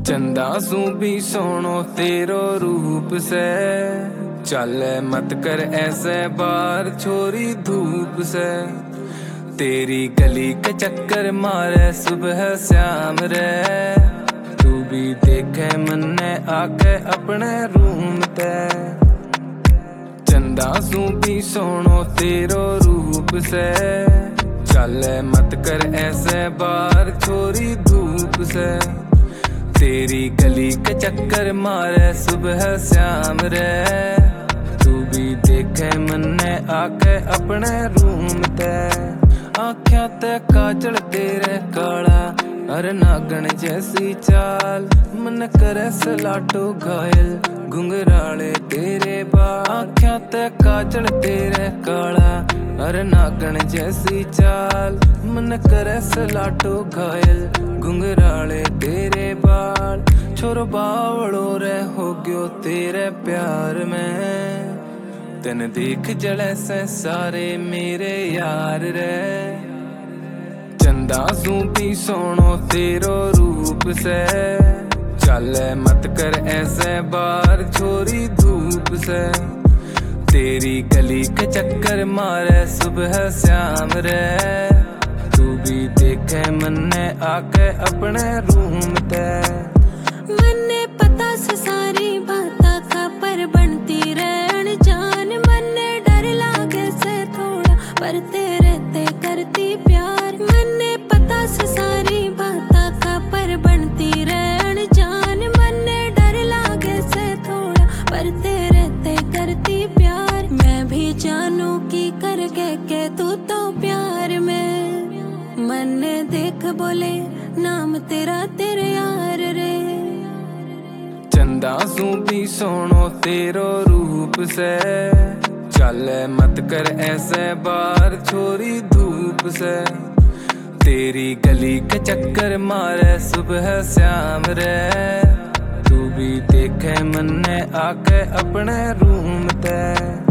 चंदा सू भी सोनो तेरो रूप से, चल मत कर ऐसे बार छोरी धूप से। तेरी गली के चक्कर मारे सुबह शाम रे, तू भी देखे मन्ने आके अपने रूम ते। चंदा सू भी सोनो तेरो रूप से, चल मत कर ऐसे बार छोरी धूप से। तेरी गली के चक्कर मारे सुबह शाम रे, तू भी देखे मन्ने आके अपने रूम ते। आँखों ते काजल तेरे काला, अरे नागन जैसी चाल, मन करे सलाटो घायल घुंघराले तेरे बाल। आँखों ते काजल तेरे काला, अरे नागन जैसी चाल, मन करे सलाटो घायल घुंघराले तेरे बाल। छोरो बावड़ो रे हो गयो तेरे प्यार में, तन देख जले से सारे मेरे यार रे। चंदा सू भी सोनो तेरो रूप से, चल मत कर ऐसे बार छोरी धूप से। तेरी गली के चक्कर मारे सुबह शाम रे, तू भी देखे मन्ने आके अपने रूम ते। मन्ने पता से सारी बाता खबर बनती रहन जान, मन्ने डर लागे से थोड़ा पर तेरे ते करती प्यार। मन्ने पता से सारी बाता खबर बनती रहन जान, मन्ने डर लागे से थोड़ा पर तेरे ते करती प्यार। मैं भी जानू की करके के तू तो प्यार में, मन्ने देख बोले नाम तेरा तेरे यार रे। चंदा सू भी सोनो तेरो रूप से, चल मत कर ऐसे बार छोरी धूप से। तेरी गली के चक्कर मारे सुबह शाम रे, तू भी देखे मन्ने आके अपने रूम ते।